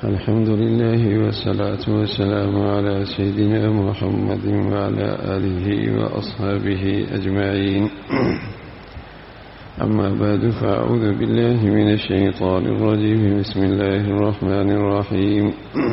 الحمد لله والصلاة والسلام على سيدنا محمد وعلى آله وأصحابه أجمعين. أما بعد فأعوذ بالله من الشيطان الرجيم. بسم الله الرحمن الرحيم.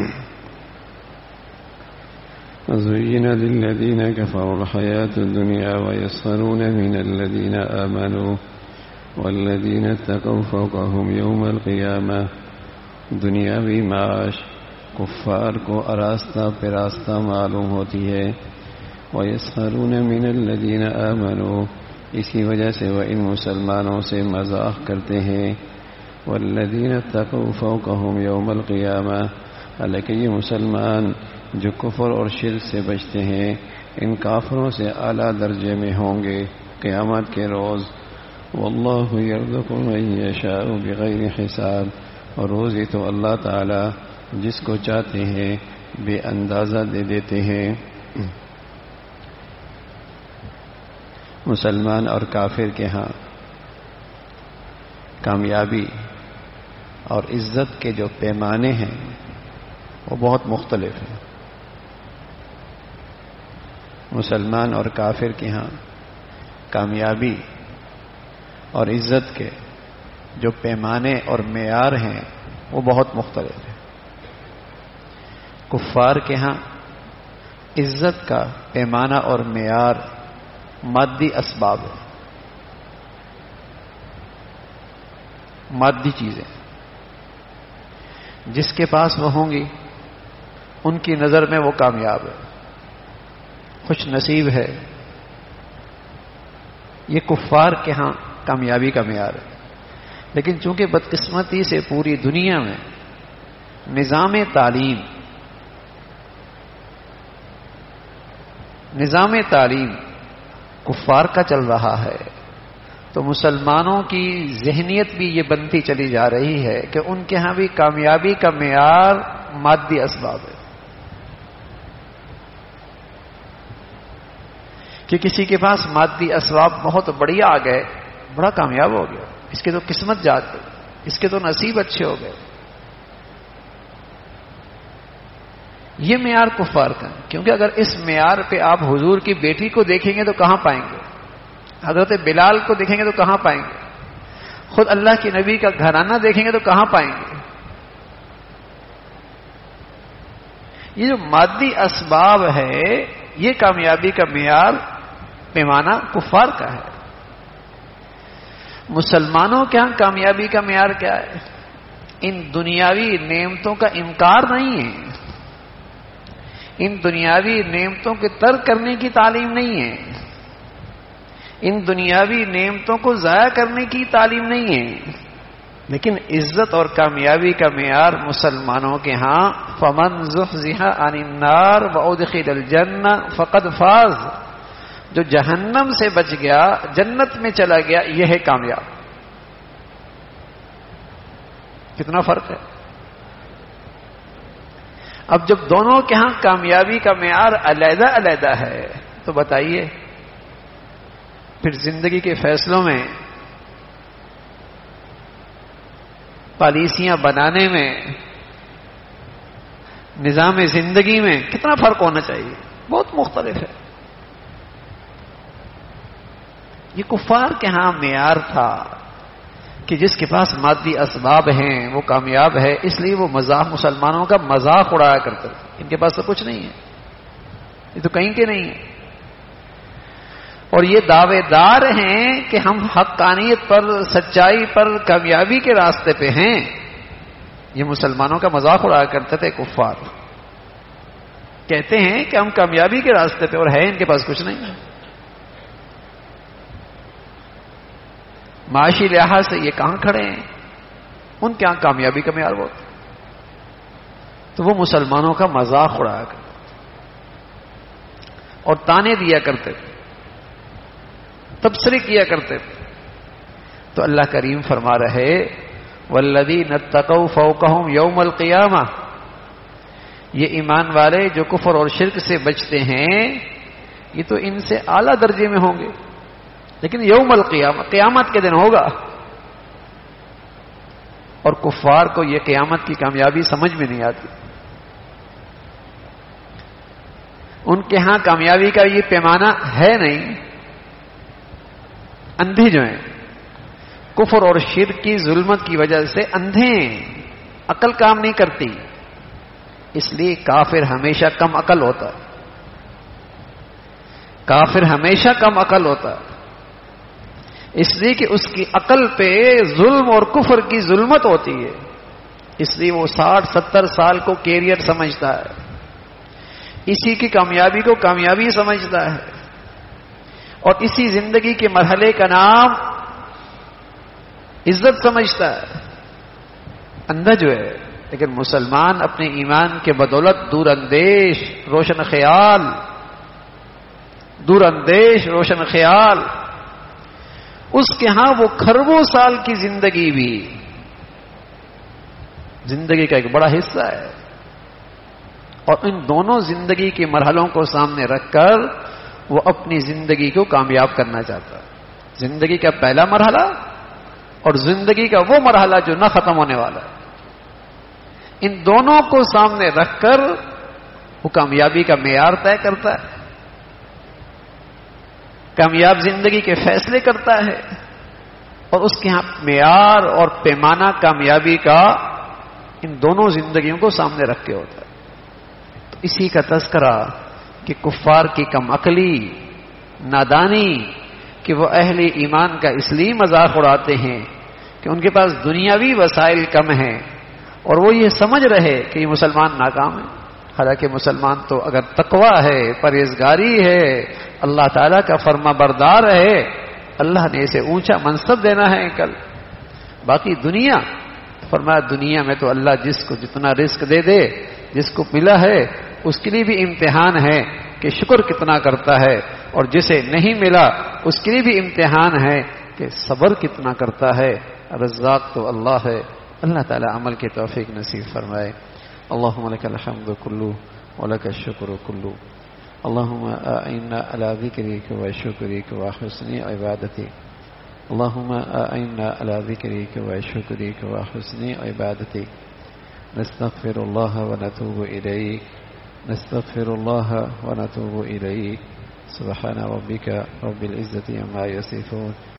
زين للذين كفروا الحياة الدنيا ويسخرون من الذين آمنوا والذين اتقوا فوقهم يوم القيامة. دنیاوی معاش کفار کو آراستہ پراستہ معلوم ہوتی ہے. وَيَسْخَرُونَ مِنَ الَّذِينَ آمَنُوا، اسی وجہ سے وہ ان مسلمانوں سے مذاق کرتے ہیں. وَالَّذِينَ اتَّقَوْا فَوْقَهُمْ يَوْمَ الْقِيَامَةِ، حالانکہ یہ مسلمان جو کفر اور شرک سے بچتے ہیں ان کافروں سے اعلیٰ درجے میں ہوں گے قیامت کے روز. وَاللَّهُ يَرْزُقُ مَن يَشَاءُ بِغَيْرِ حِسَابٍ، اور روزی تو اللہ تعالی جس کو چاہتے ہیں بے اندازہ دے دیتے ہیں. مسلمان اور کافر کے ہاں کامیابی اور عزت کے جو پیمانے ہیں وہ بہت مختلف ہیں. مسلمان اور کافر کے ہاں کامیابی اور عزت کے جو پیمانے اور معیار ہیں وہ بہت مختلف ہیں. کفار کے ہاں عزت کا پیمانہ اور معیار مادی اسباب ہے، مادی چیزیں جس کے پاس وہ ہوں گی ان کی نظر میں وہ کامیاب ہے، خوش نصیب ہے. یہ کفار کے ہاں کامیابی کا معیار ہے. لیکن چونکہ بدقسمتی سے پوری دنیا میں نظام تعلیم کفار کا چل رہا ہے تو مسلمانوں کی ذہنیت بھی یہ بنتی چلی جا رہی ہے کہ ان کے ہاں بھی کامیابی کا معیار مادی اسباب ہے. کہ کسی کے پاس مادی اسباب بہت بڑھیا آ گئے، بڑا کامیاب ہو گیا، اس کے تو قسمت جاگ گئی، اس کے تو نصیب اچھے ہو گئے. یہ معیار کفار کا، کیونکہ اگر اس معیار پہ آپ حضور کی بیٹی کو دیکھیں گے تو کہاں پائیں گے؟ حضرت بلال کو دیکھیں گے تو کہاں پائیں گے؟ خود اللہ کے نبی کا گھرانہ دیکھیں گے تو کہاں پائیں گے؟ یہ جو مادی اسباب ہے یہ کامیابی کا معیار پیمانہ کفار کا ہے. مسلمانوں کے ہاں کامیابی کا معیار کیا ہے؟ ان دنیاوی نعمتوں کا انکار نہیں ہے، ان دنیاوی نعمتوں کے ترک کرنے کی تعلیم نہیں ہے، ان دنیاوی نعمتوں کو ضائع کرنے کی تعلیم نہیں ہے. لیکن عزت اور کامیابی کا معیار مسلمانوں کے ہاں فمن زحزح عن النار وادخل الجنہ فقد فاز، جو جہنم سے بچ گیا جنت میں چلا گیا یہ ہے کامیاب. کتنا فرق ہے. اب جب دونوں کے ہاں کامیابی کا معیار علیحدہ علیحدہ ہے تو بتائیے پھر زندگی کے فیصلوں میں، پالیسیاں بنانے میں، نظام زندگی میں کتنا فرق ہونا چاہیے؟ بہت مختلف ہے. یہ کفار کے ہاں معیار تھا کہ جس کے پاس مادی اسباب ہیں وہ کامیاب ہے، اس لیے وہ مذاق مسلمانوں کا مذاق اڑایا کرتے تھے. ان کے پاس تو کچھ نہیں ہے، یہ تو کہیں کے نہیں ہے. اور یہ دعوے دار ہیں کہ ہم حقانیت پر، سچائی پر، کامیابی کے راستے پہ ہیں. یہ مسلمانوں کا مذاق اڑایا کرتے تھے کفار. کہتے ہیں کہ ہم کامیابی کے راستے پہ، اور ہے ان کے پاس کچھ نہیں ہے. معاشی لحاظ سے یہ کہاں کھڑے ہیں؟ ان کے یہاں کامیابی کا معیار بہت. تو وہ مسلمانوں کا مذاق اڑایا کرتے اور تانے دیا کرتے تھے، تبصرے کیا کرتے تھے. تو اللہ کریم فرما رہے والذین اتقوا فوقہم یوم القیامہ، یہ ایمان والے جو کفر اور شرک سے بچتے ہیں یہ تو ان سے اعلیٰ درجے میں ہوں گے، لیکن یوم القیامہ قیامت کے دن ہوگا. اور کفار کو یہ قیامت کی کامیابی سمجھ میں نہیں آتی. ان کے ہاں کامیابی کا یہ پیمانہ ہے نہیں. اندھے جو ہیں کفر اور شرک کی ظلمت کی وجہ سے اندھے ہیں، عقل کام نہیں کرتی. اس لیے کافر ہمیشہ کم عقل ہوتا ہے. کافر ہمیشہ کم عقل ہوتا ہے، اس لیے کہ اس کی عقل پہ ظلم اور کفر کی ظلمت ہوتی ہے. اس لیے وہ 60-70 سال کو کیریئر سمجھتا ہے، اسی کی کامیابی کو کامیابی سمجھتا ہے، اور اسی زندگی کے مرحلے کا نام عزت سمجھتا ہے. اندھا جو ہے. لیکن مسلمان اپنے ایمان کے بدولت دور اندیش روشن خیال، دور اندیش روشن خیال، اس کے ہاں وہ کھربوں سال کی زندگی بھی زندگی کا ایک بڑا حصہ ہے. اور ان دونوں زندگی کے مرحلوں کو سامنے رکھ کر وہ اپنی زندگی کو کامیاب کرنا چاہتا ہے. زندگی کا پہلا مرحلہ اور زندگی کا وہ مرحلہ جو نہ ختم ہونے والا ہے، ان دونوں کو سامنے رکھ کر وہ کامیابی کا معیار طے کرتا ہے، کامیاب زندگی کے فیصلے کرتا ہے، اور اس کے ہاں معیار اور پیمانہ کامیابی کا ان دونوں زندگیوں کو سامنے رکھ کے ہوتا ہے. تو اسی کا تذکرہ کہ کفار کی کم عقلی، نادانی، کہ وہ اہل ایمان کا اس لیے مذاق اڑاتے ہیں کہ ان کے پاس دنیاوی وسائل کم ہیں اور وہ یہ سمجھ رہے کہ یہ مسلمان ناکام ہے. حالانکہ مسلمان تو اگر تقوی ہے، پرہیزگاری ہے، اللہ تعالیٰ کا فرما بردار ہے، اللہ نے اسے اونچا منصب دینا ہے کل. باقی دنیا، فرمایا دنیا میں تو اللہ جس کو جتنا رزق دے دے، جس کو ملا ہے اس کے لیے بھی امتحان ہے کہ شکر کتنا کرتا ہے، اور جسے نہیں ملا اس کے لیے بھی امتحان ہے کہ صبر کتنا کرتا ہے. رزاق تو اللہ ہے. اللہ تعالیٰ عمل کی توفیق نصیب فرمائے. اللہم لک الحمد کلو ولک الشکر کلو. اللہم اعنا علی ذکرک و شکرک و حسن عبادتک. اللہم اعنا علی ذکرک و شکرک و حسن عبادتک. نستغفر اللہ و نتوب الیک. نستغفر اللہ و نتوب الیک. سبحان ربک رب العزة عما یصفون.